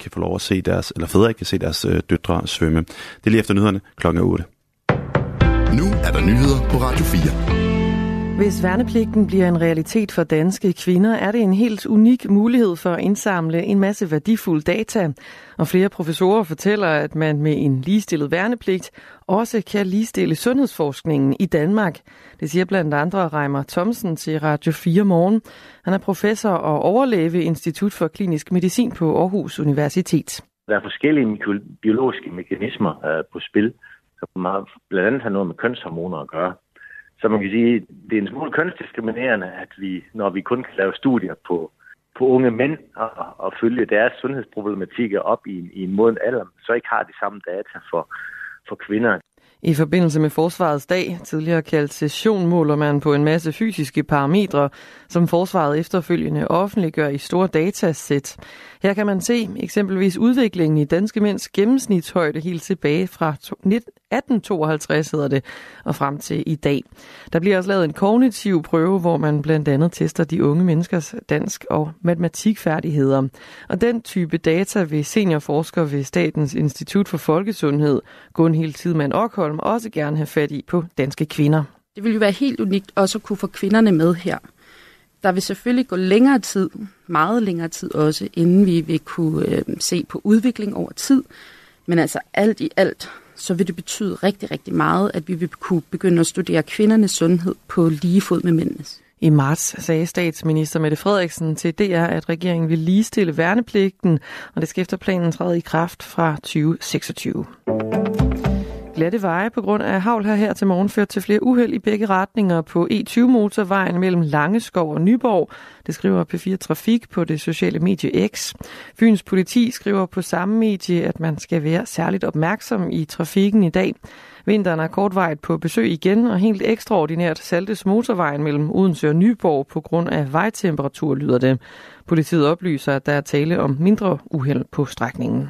kan få lov at se eller fædre ikke kan se deres døtre svømme. Det er lige efter nyhederne klokken 8. Nu er der nyheder på Radio 4. Hvis værnepligten bliver en realitet for danske kvinder, er det en helt unik mulighed for at indsamle en masse værdifuld data. Og flere professorer fortæller, at man med en ligestillet værnepligt også kan ligestille sundhedsforskningen i Danmark. Det siger blandt andre Reimer Thomsen til Radio 4 Morgen. Han er professor og overlæge ved Institut for Klinisk Medicin på Aarhus Universitet. Der er forskellige biologiske mekanismer på spil, som blandt andet har noget med kønshormoner at gøre. Så man kan sige, at det er en smule kønsdiskriminerende, at vi, når vi kun kan lave studier på unge mænd og følge deres sundhedsproblematikker op i en moden alder, så ikke har de samme data for kvinder. I forbindelse med Forsvarets dag, tidligere kaldt session, måler man på en masse fysiske parametre, som Forsvaret efterfølgende offentliggør i store datasæt. Her kan man se eksempelvis udviklingen i danske mænds gennemsnitshøjde helt tilbage fra 1852 hedder det, og frem til i dag. Der bliver også lavet en kognitiv prøve, hvor man blandt andet tester de unge menneskers dansk- og matematikfærdigheder. Og den type data vil seniorforsker ved Statens Institut for Folkesundhed, Gunhild Tidemand Okholm, også gerne have fat i på danske kvinder. Det vil jo være helt unikt også at kunne få kvinderne med her. Der vil selvfølgelig gå længere tid, meget længere tid også, inden vi vil kunne se på udvikling over tid. Men altså alt i alt, så vil det betyde rigtig, rigtig meget, at vi vil kunne begynde at studere kvindernes sundhed på lige fod med mændenes. I marts sagde statsminister Mette Frederiksen til DR, at regeringen vil ligestille værnepligten, og det skal efter planen træde i kraft fra 2026. Glatte veje på grund af hagl her til morgen ført til flere uheld i begge retninger på E20-motorvejen mellem Langeskov og Nyborg. Det skriver P4 Trafik på det sociale medie X. Fyns politi skriver på samme medie, at man skal være særligt opmærksom i trafikken i dag. Vinteren er kortvarigt på besøg igen, og helt ekstraordinært saltes motorvejen mellem Odense og Nyborg på grund af vejtemperatur, lyder det. Politiet oplyser, at der er tale om mindre uheld på strækningen.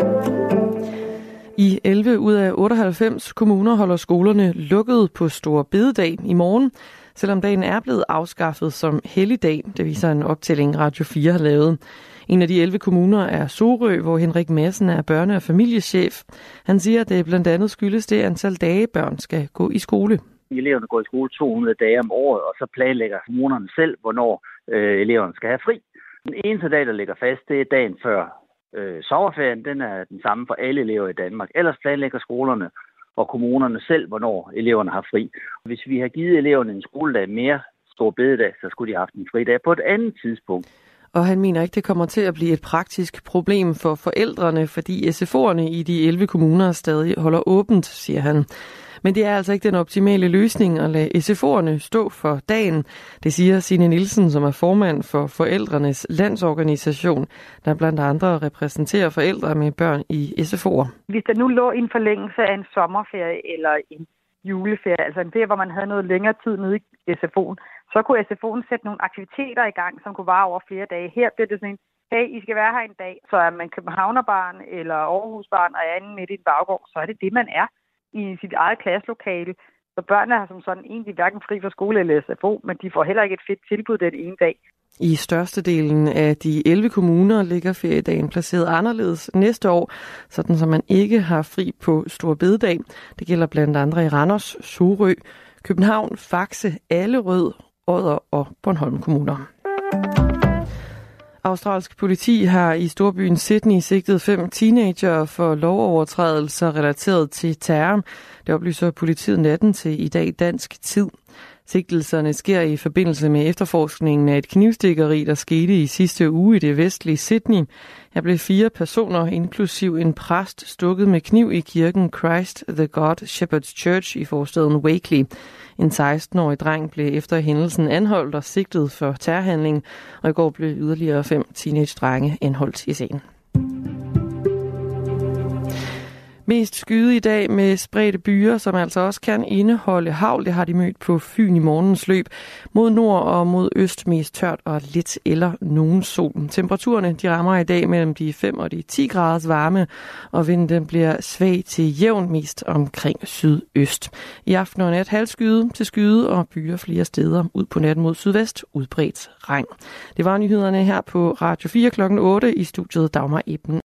I 11 ud af 98 kommuner holder skolerne lukket på Store Bededag i morgen, selvom dagen er blevet afskaffet som helligdag. Det viser en optælling Radio 4 har lavet. En af de 11 kommuner er Sorø, hvor Henrik Madsen er børne- og familiechef. Han siger, at det blandt andet skyldes det antal dage, børn skal gå i skole. Eleverne går i skole 200 dage om året, og så planlægger kommunerne selv, hvornår eleverne skal have fri. Den eneste dag, der ligger fast, det er dagen før sommerferien. Den er den samme for alle elever i Danmark. Ellers planlægger skolerne og kommunerne selv, hvornår eleverne har fri. Hvis vi har givet eleverne en skoledag mere Store Bededag, så skulle de have haft en fridag på et andet tidspunkt. Og han mener ikke, det kommer til at blive et praktisk problem for forældrene, fordi SFO'erne i de 11 kommuner stadig holder åbent, siger han. Men det er altså ikke den optimale løsning at lade SFO'erne stå for dagen. Det siger Signe Nielsen, som er formand for Forældrenes Landsorganisation, der blandt andre repræsenterer forældre med børn i SFO'er. Hvis der nu lå en forlængelse af en sommerferie eller en juleferie, altså en ferie, hvor man havde noget længere tid nede i SFO'en, så kunne SFO'en sætte nogle aktiviteter i gang, som kunne vare over flere dage. Her bliver det sådan en, hey, I skal være her en dag, så er man københavnerbarn eller Aarhusbarn og er inde midt i en baggård, så er det det, man er i sit eget klasselokale. Så børnene har som sådan egentlig hverken fri fra skole eller SFO, men de får heller ikke et fedt tilbud den ene dag. I størstedelen af de 11 kommuner ligger feriedagen placeret anderledes næste år, sådan som man ikke har fri på Store Bededag. Det gælder blandt andre i Randers, Sorø, København, Faxe, Allerød, Odder og Bornholm kommuner. Australsk politi har i storbyen Sydney sigtet 5 teenagere for lovovertrædelser relateret til terror. Det oplyser politiet natten til i dag dansk tid. Sigtelserne sker i forbindelse med efterforskningen af et knivstikkeri, der skete i sidste uge i det vestlige Sydney. Her blev 4 personer, inklusiv en præst, stukket med kniv i kirken Christ the God Shepherd's Church i forstaden Wakeley. En 16-årig dreng blev efter hændelsen anholdt og sigtet for terrorhandling, og i går blev yderligere 5 teenage-drenge anholdt i sagen. Mest skyde i dag med spredte byer, som altså også kan indeholde hagl. Det har de mødt på Fyn i morgens løb. Mod nord og mod øst mest tørt og lidt eller nogen sol. Temperaturerne de rammer i dag mellem de 5 og de 10 graders varme, og vinden bliver svag til jævn mest omkring sydøst. I aften og nat halvskyde til skyde og byer flere steder. Ud på natten mod sydvest udbredt regn. Det var nyhederne her på Radio 4 klokken 8 i studiet Dagmar Eben.